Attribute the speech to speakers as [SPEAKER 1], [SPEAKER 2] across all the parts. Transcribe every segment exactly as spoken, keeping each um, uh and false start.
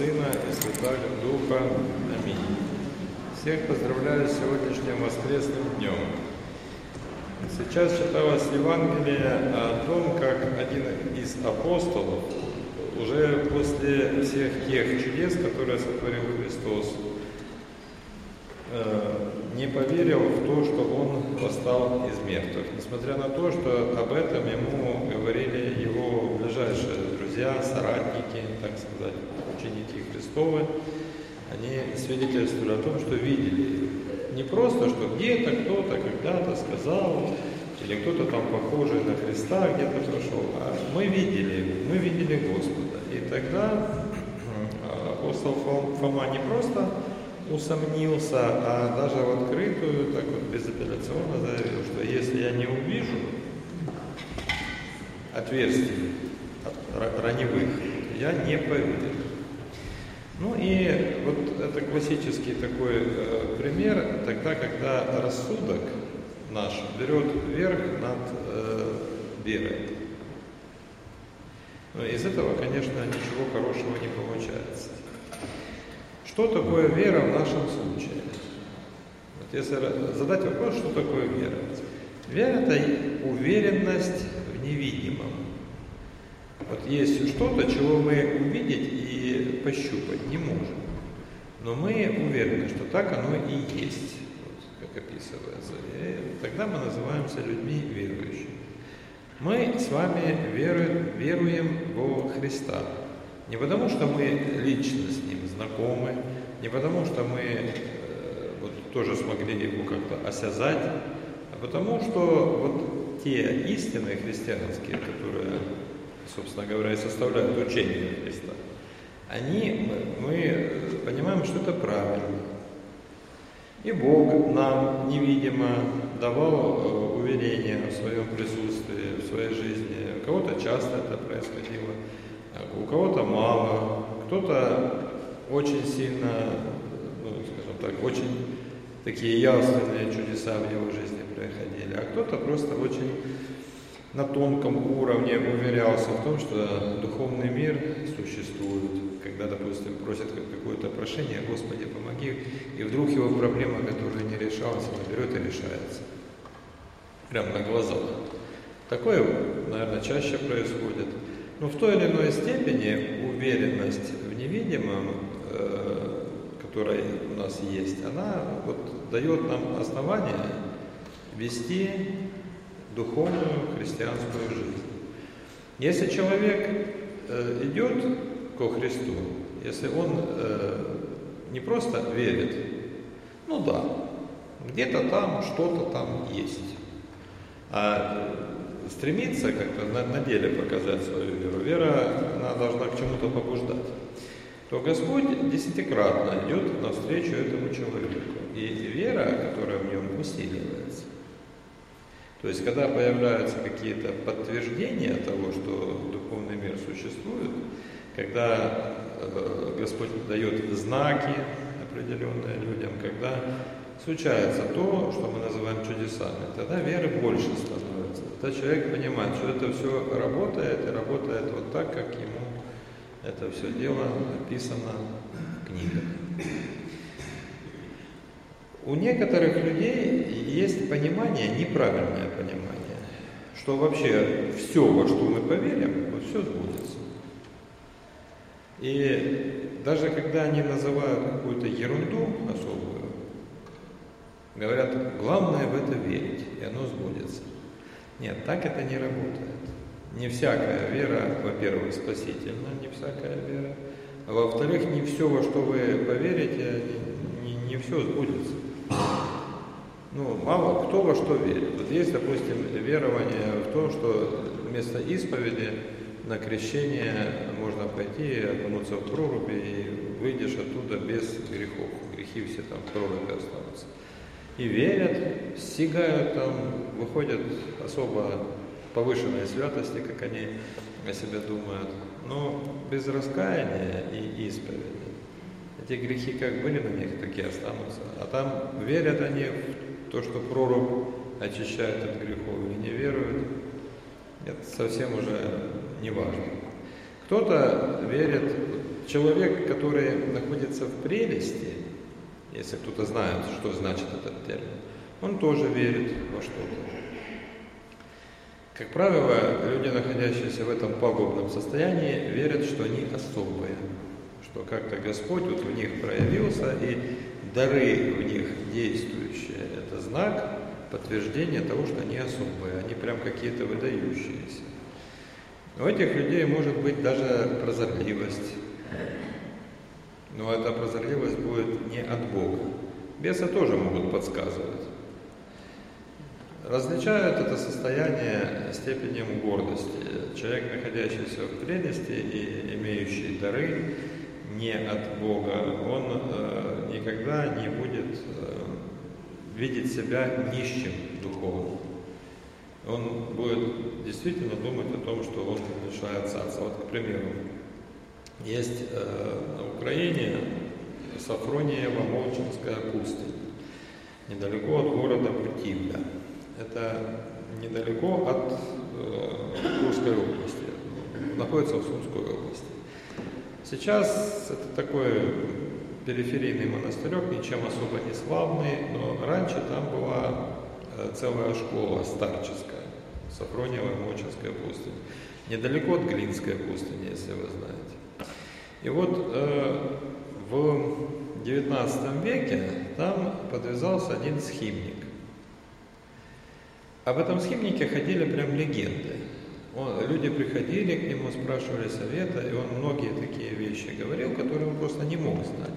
[SPEAKER 1] Сына и Святаго Духа. Аминь. Всех поздравляю с сегодняшним воскресным днем. Сейчас читалось Евангелие о том, как один из апостолов, уже после всех тех чудес, которые сотворил Христос, не поверил в то, что Он восстал из мертвых, несмотря на то, что об этом ему говорили его ближайшие друзья, соратники, так сказать, ученики Христовы. Они свидетельствовали о том, что видели. Не просто, что где-то кто-то когда-то сказал, или кто-то там похожий на Христа где-то прошел, а мы видели, мы видели Господа. И тогда апостол Фома не просто усомнился, а даже в открытую, так вот безапелляционно заявил, что если я не увижу отверстий раневых, я не поверю. Ну и вот это классический такой э, пример, тогда, когда рассудок наш берет верх над э, верой. Но из этого, конечно, ничего хорошего не получается. Что такое вера в нашем случае? Вот если задать вопрос, что такое вера? Вера – это уверенность в невидимом. Вот есть что-то, чего мы увидеть и пощупать не можем. Но мы уверены, что так оно и есть, вот, как описывается. И тогда мы называемся людьми верующими. Мы с вами веруем, веруем во Христа. Не потому, что мы лично с Ним знакомы, не потому, что мы э, вот, тоже смогли Его как-то осязать, а потому, что вот те истины христианские, которые, собственно говоря, и составляют учение Христа, они, мы, мы понимаем, что это правильно. И Бог нам невидимо давал уверение в своем присутствии, в своей жизни. У кого-то часто это происходило, у кого-то мало, кто-то очень сильно, ну, скажем так, очень такие явственные чудеса в его жизни происходили, а кто-то просто очень на тонком уровне уверялся в том, что духовный мир существует. Когда, допустим, просят какое-то прошение, Господи, помоги, и вдруг его проблема, которая не решалась, она берет и решается. Прямо на глазах. Такое, наверное, чаще происходит. Но в той или иной степени уверенность в невидимом, э, которая у нас есть, она вот дает нам основание вести духовную христианскую жизнь. Если человек э, идет ко Христу, если он э, не просто верит, ну да, где-то там что-то там есть, а стремится как-то на, на деле показать свою веру, вера, она должна к чему-то побуждать, то Господь десятикратно идет навстречу этому человеку. И вера, которая в нем, усиливается. То есть, когда появляются какие-то подтверждения того, что духовный мир существует, когда э, Господь дает знаки определенные людям, когда случается то, что мы называем чудесами, тогда веры больше становится. Тогда человек понимает, что это все работает, и работает вот так, как ему это все дело написано в книгах. У некоторых людей есть понимание, неправильное понимание, что вообще все, во что мы поверим, вот все сбудется. И даже когда они называют какую-то ерунду особую, говорят, главное в это верить, и оно сбудется. Нет, так это не работает. Не всякая вера, во-первых, спасительна, не всякая вера, а во-вторых, не все, во что вы поверите, не, не, не все сбудется. Ну, мало кто во что верит. Вот есть, допустим, верование в том, что вместо исповеди на крещение можно пойти, окунуться в проруби, и выйдешь оттуда без грехов. Грехи все там в проруби останутся. И верят, стигают там, выходят особо повышенной святости, как они о себе думают. Но без раскаяния и исповеди эти грехи как были на них, так и останутся. А там верят они в то, что прорубь очищает от грехов, или не веруют, это совсем уже не важно. Кто-то верит, человек, который находится в прелести, если кто-то знает, что значит этот термин, он тоже верит во что-то. Как правило, люди, находящиеся в этом пагубном состоянии, верят, что они особые, что как-то Господь вот в них проявился, и дары в них действующие – это знак, подтверждение того, что они особые, они прям какие-то выдающиеся. У этих людей может быть даже прозорливость, но эта прозорливость будет не от Бога. Бесы тоже могут подсказывать. Различают это состояние степенем гордости. Человек, находящийся в прелести и имеющий дары не от Бога, он э, никогда не будет э, видеть себя нищим духовно. Он будет действительно думать о том, что он лишает царства. Вот, к примеру, есть э, на Украине Сафрониево-Молчинская пустынь, недалеко от города Путивля. Это недалеко от э, Курской области, находится в Сумской области. Сейчас это такой периферийный монастырек, ничем особо не славный, но раньше там была э, целая школа старческая, Сафрониево-Молчинская пустынь, недалеко от Глинской пустыни, если вы знаете. И вот э, в девятнадцатом веке там подвязался один схимник. Об этом схимнике ходили прям легенды. Он, люди приходили к нему, спрашивали совета, и он многие такие вещи говорил, которые он просто не мог знать.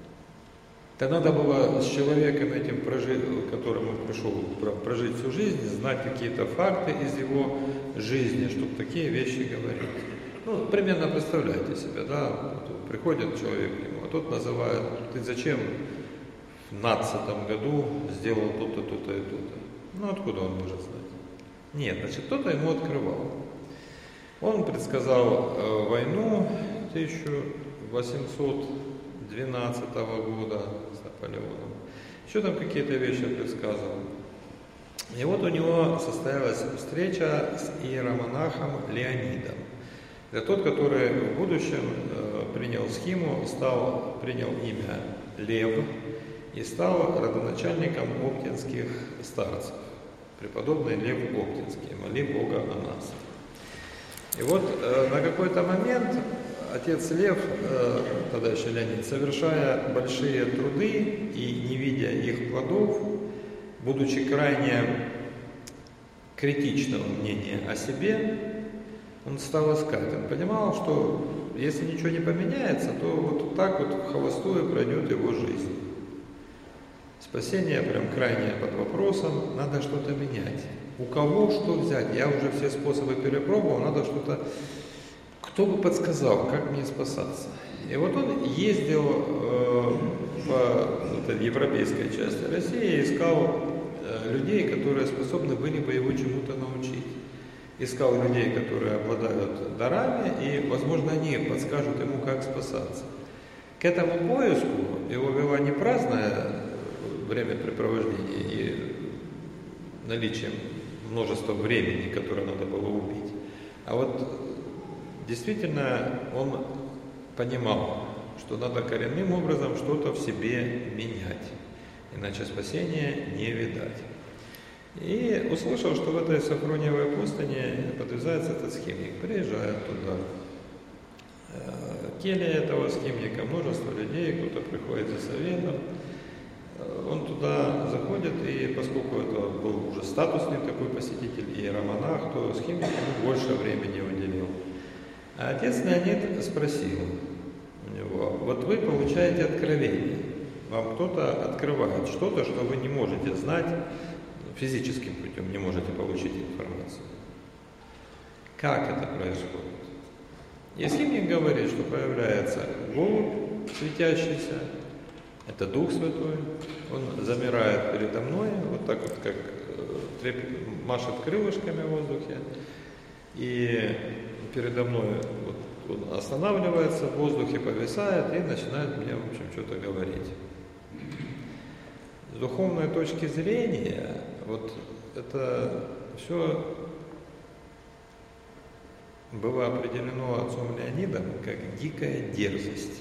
[SPEAKER 1] То надо было с человеком этим, прожить, которому пришел прожить всю жизнь, знать какие-то факты из его жизни, чтобы такие вещи говорить. Ну, примерно представляете себе, да, вот приходит человек к нему, а тот называет: ты зачем в пятнадцатом году сделал то-то, то-то и то-то? Ну, откуда он может знать? Нет, значит, кто-то ему открывал. Он предсказал э, войну тысяча восемьсот двенадцатого года с Наполеоном. Еще там какие-то вещи предсказывал. И вот у него состоялась встреча с иеромонахом Леонидом. Это тот, который в будущем э, принял схиму, стал, принял имя Лев и стал родоначальником оптинских старцев. Преподобный Лев Оптинский, моли Бога о нас. И вот э, на какой-то момент отец Лев, э, тогда еще Леонид, совершая большие труды и не видя их плодов, будучи крайне критичного мнения о себе, он стал искать. Он понимал, что если ничего не поменяется, то вот так вот в холостую пройдет его жизнь. Спасение прям крайне под вопросом, надо что-то менять. У кого что взять? Я уже все способы перепробовал, надо что-то... Кто бы подсказал, как мне спасаться? И вот он ездил э, по этой европейской части России и искал э, людей, которые способны были бы его чему-то научить. Искал людей, которые обладают дарами, и, возможно, они подскажут ему, как спасаться. К этому поиску его вела не праздная времяпрепровождение и наличием множества времени, которое надо было убить. А вот действительно он понимал, что надо коренным образом что-то в себе менять, иначе спасения не видать. И услышал, что в этой Сафрониевой пустыне подвязается этот схимник, приезжает туда. Келья этого схимника, множество людей, кто-то приходит за советом. Он туда заходит, и поскольку это был уже статусный такой посетитель, иеромонах, то схимник ему больше времени уделил. А отец Леонид спросил у него: вот вы получаете откровение, вам кто-то открывает что-то, что вы не можете знать, физическим путем не можете получить информацию. Как это происходит? И схимник говорит, что появляется голубь светящийся, это Дух Святой, он замирает передо мной, вот так вот, как треп... машет крылышками в воздухе, и передо мной вот, он останавливается, в воздухе повисает и начинает мне, в общем, что-то говорить. С духовной точки зрения, вот это все было определено отцом Леонидом как дикая дерзость.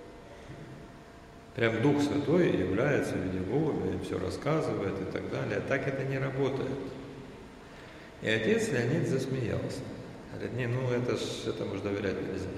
[SPEAKER 1] Прям Дух Святой является в виде голубя и все рассказывает и так далее. Так это не работает. И отец Леонид засмеялся. Говорит, не, ну это ж этому ж доверять нельзя.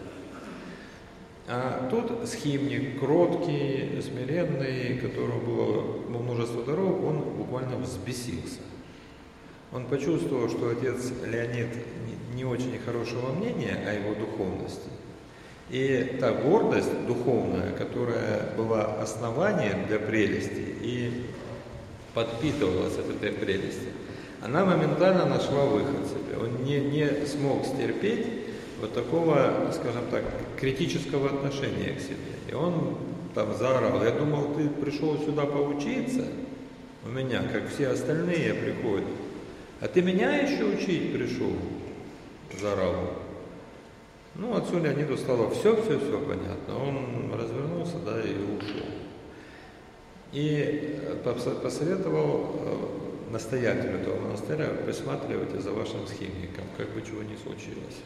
[SPEAKER 1] А тут схимник, кроткий, смиренный, которому было множество дорог, он буквально взбесился. Он почувствовал, что отец Леонид не очень хорошего мнения о его духовности. И та гордость духовная, которая была основанием для прелести и подпитывалась от этой прелести, она моментально нашла выход себе. Он не, не смог стерпеть вот такого, скажем так, критического отношения к себе. И он там заорал: я думал, ты пришел сюда поучиться у меня, как все остальные приходят, а ты меня еще учить пришел, заорал. Ну, отцу Леониду стало все-все-все понятно. Он развернулся, да, и ушел. И посоветовал настоятелю этого монастыря: присматривайте за вашим схимником, как бы чего ни случилось.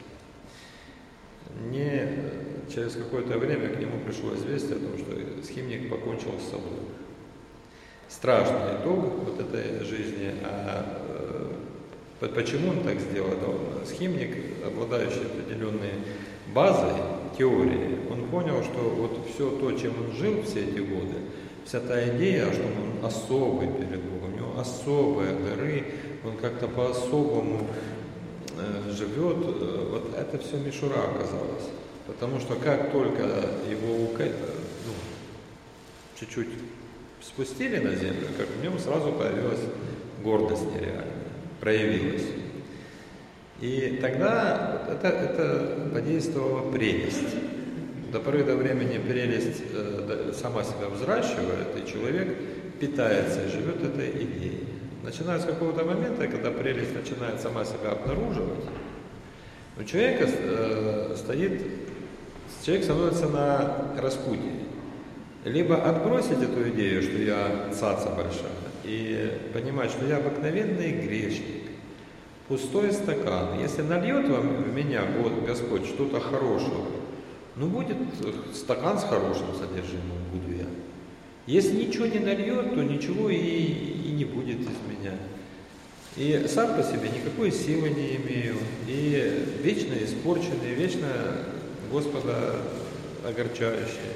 [SPEAKER 1] Не через какое-то время к нему пришло известие о том, что схимник покончил с собой. Страшный итог вот этой жизни. А почему он так сделал? Схимник, обладающий определенной базой, теорией, он понял, что вот все то, чем он жил все эти годы, вся та идея, что он особый перед Богом, у него особые дары, он как-то по-особому э, живет, э, вот это все мишура оказалось. Потому что как только его ну, чуть-чуть спустили на землю, как в нем сразу появилась гордость нереальная, проявилась. И тогда вот это, это подействовала прелесть. До поры до времени прелесть э, сама себя взращивает, и человек питается и живет этой идеей. Начиная с какого-то момента, когда прелесть начинает сама себя обнаруживать, у человека э, стоит, человек становится на распутье. Либо отбросить эту идею, что я цаца большая, и понимать, что я обыкновенный грешник, пустой стакан. Если нальет вам в меня вот Господь что-то хорошего, ну будет стакан с хорошим содержимым, буду я. Если ничего не нальет, то ничего и, и не будет из меня. И сам по себе никакой силы не имею, и вечно испорченный, вечно Господа огорчающий.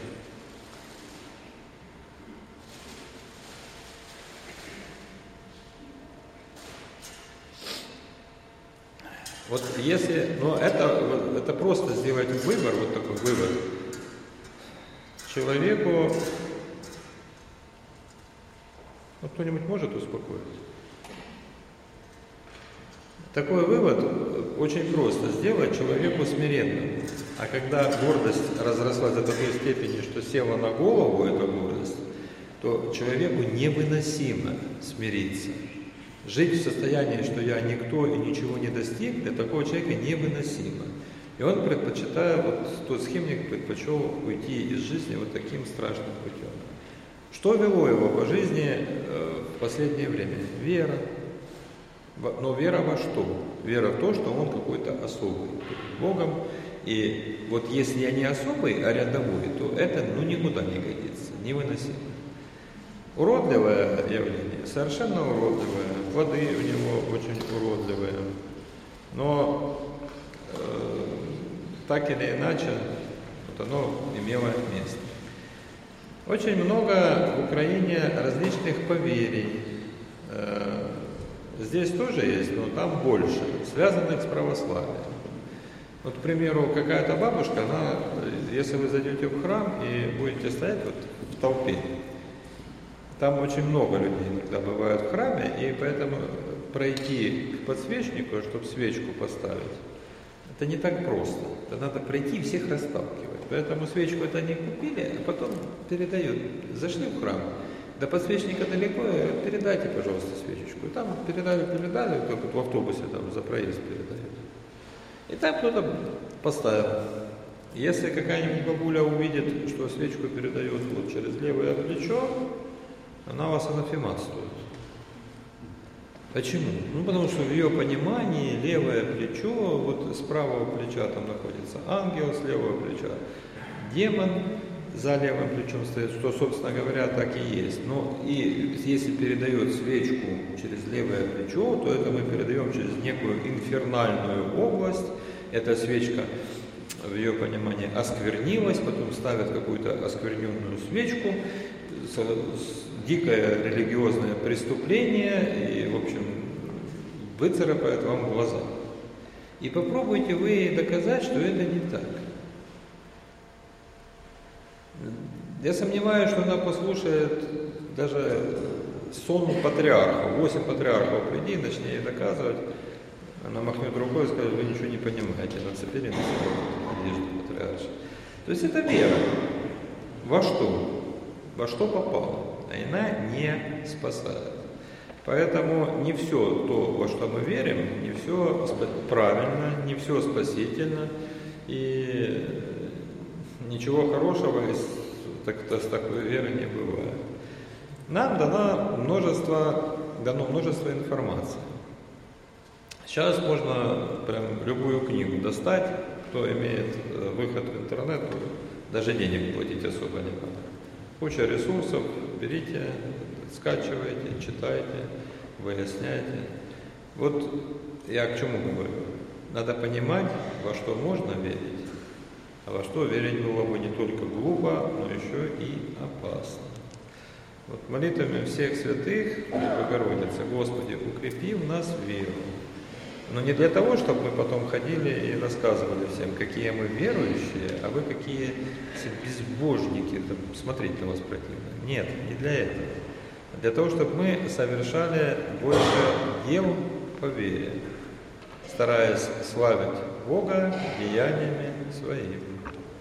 [SPEAKER 1] Вот если, но это, это просто сделать выбор, вот такой выбор человеку, ну, кто-нибудь может успокоить? Такой вывод очень просто, сделать человеку смиренным. А когда гордость разрослась до такой степени, что села на голову эта гордость, то человеку невыносимо смириться. Жить в состоянии, что я никто и ничего не достиг, для такого человека невыносимо. И он предпочитает, вот тот схимник предпочел уйти из жизни вот таким страшным путем. Что вело его по жизни э, в последнее время? Вера. Но вера во что? Вера в то, что он какой-то особый перед Богом. И вот если я не особый, а рядовой, то это ну никуда не годится, невыносимо. Уродливое явление, совершенно уродливое, плоды у него очень уродливые, но э, так или иначе вот оно имело место. Очень много в Украине различных поверий, э, здесь тоже есть, но там больше, связанных с православием. Вот, к примеру, какая-то бабушка, она, если вы зайдете в храм и будете стоять вот в толпе, там очень много людей иногда бывают в храме, и поэтому пройти к подсвечнику, чтобы свечку поставить, это не так просто. Это надо пройти и всех расталкивать. Поэтому свечку это не купили, а потом передают. Зашли в храм, до подсвечника далеко, передайте, пожалуйста, свечечку. И там передали, передали, как вот в автобусе там за проезд передают. И там кто-то поставил. Если какая-нибудь бабуля увидит, что свечку передают вот через левое плечо, она вас анафематствует. Почему? Ну, потому что в ее понимании левое плечо, вот с правого плеча там находится ангел, с левого плеча демон, за левым плечом стоит, что, собственно говоря, так и есть. Но и если передает свечку через левое плечо, то это мы передаем через некую инфернальную область. Эта свечка, в ее понимании, осквернилась, потом ставят какую-то оскверненную свечку, дикое религиозное преступление и, в общем, выцарапает вам глаза. И попробуйте вы доказать, что это не так. Я сомневаюсь, что она послушает даже сон патриарха. Восемь патриархов приди, начни ей доказывать. Она махнет рукой и скажет: вы ничего не понимаете, нацепили на себя одежду патриарши. То есть это вера. Во что? Во что попало? Она не спасает. Поэтому не все то, во что мы верим, не все правильно, не все спасительно. И ничего хорошего из, так, с такой веры не бывает. Нам дано множество, дано множество информации. Сейчас можно прям любую книгу достать, кто имеет выход в интернет, даже денег платить особо не надо. Куча ресурсов, берите, скачивайте, читайте, выясняйте. Вот я к чему говорю. Надо понимать, во что можно верить, а во что верить было бы не только глупо, но еще и опасно. Вот молитвами всех святых, Богородице, Господи, укрепи в нас веру. Но не для того, чтобы мы потом ходили и рассказывали всем, какие мы верующие, а вы какие все безбожники, там, смотреть на вас противно. Нет, не для этого. А для того, чтобы мы совершали больше дел по вере, стараясь славить Бога деяниями своими.